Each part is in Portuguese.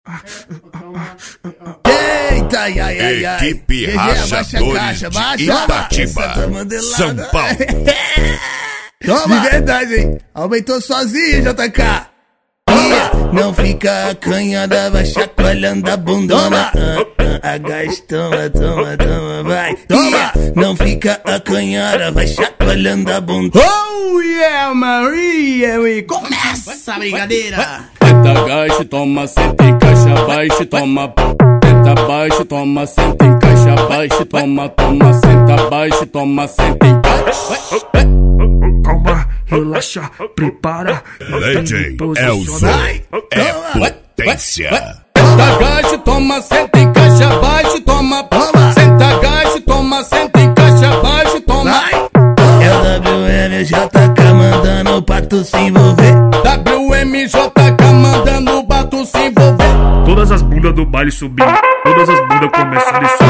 Eita, ai, ai, ai. Equipe Rachadores de Itatiba, São Paulo. Toma. De verdade, hein? Aumentou sozinho, JK. Não fica acanhada, vai chacoalhando a bundona. Agacha, toma, vai. Não fica acanhada, vai chacoalhando a bundona. Oh yeah, Maria, e começa a brincadeira. Tenta, agacha, toma, senta, encaixa, baixa, toma. Tenta, baixa, toma, senta, encaixa, baixa, toma, senta, baixa, toma, senta, encaixa. Calma, relaxa, prepara. DJ Elzo é potência. Senta, agacha, toma, senta, encaixa, baixa, toma. Senta, agacha, toma, senta, encaixa, baixa, toma. É o WMJK mandando pra tu se envolver. WMJK mandando pra tu se envolver. Todas as bundas do baile subindo, todas as bundas começam a descer.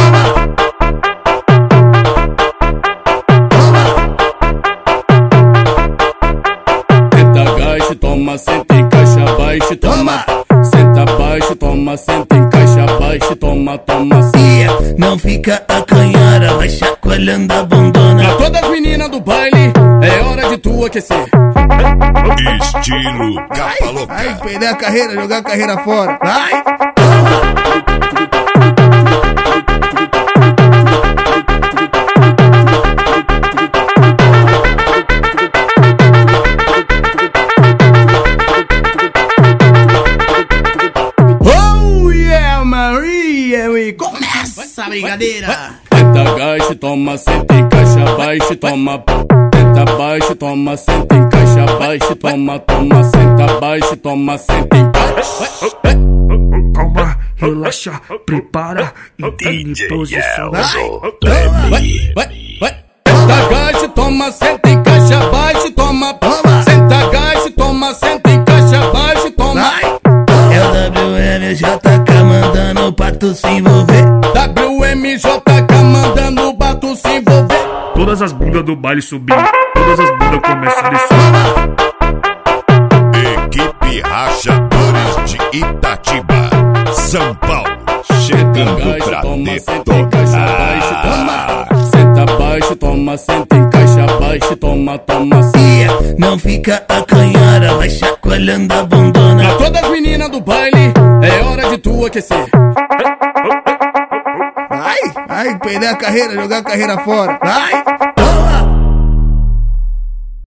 Toma, senta, encaixa, baixa, toma. Senta, baixa, toma, senta, encaixa, baixa, toma. Não fica acanhada, vai chacoalhando a bundona. Pra todas as meninas do baile, é hora de tu aquecer. Estilo capa louca. Ai, perder a carreira, jogar a carreira fora. Vai! E começa a brincadeira. Tenta, agacha, toma, senta, encaixa, baixa, toma. Tenta, baixa, toma, senta, encaixa, baixa, toma. Senta, baixa, toma, senta, encaixa. Calma, relaxa, prepara e posição. Tenta, agacha, toma, senta, encaixa, baixa, toma. Senta, agacha, toma, senta, encaixa, baixa, toma. É o WMJK mandando pra tu se envolver. WMJK mandando pra tu se envolver. Todas as bundas do baile subindo, todas as bundas começam a descer. Equipe Rachadores de Itatiba, São Paulo, chegando pra detonar. Senta, baixa, toma, senta, encaixa, baixa, toma. Não fica acanhada, vai chacoalhando a bundona. Pra todas as meninas do baile, é hora de tu aquecer. Ai, perder a carreira, jogar a carreira fora. Vai! Toma!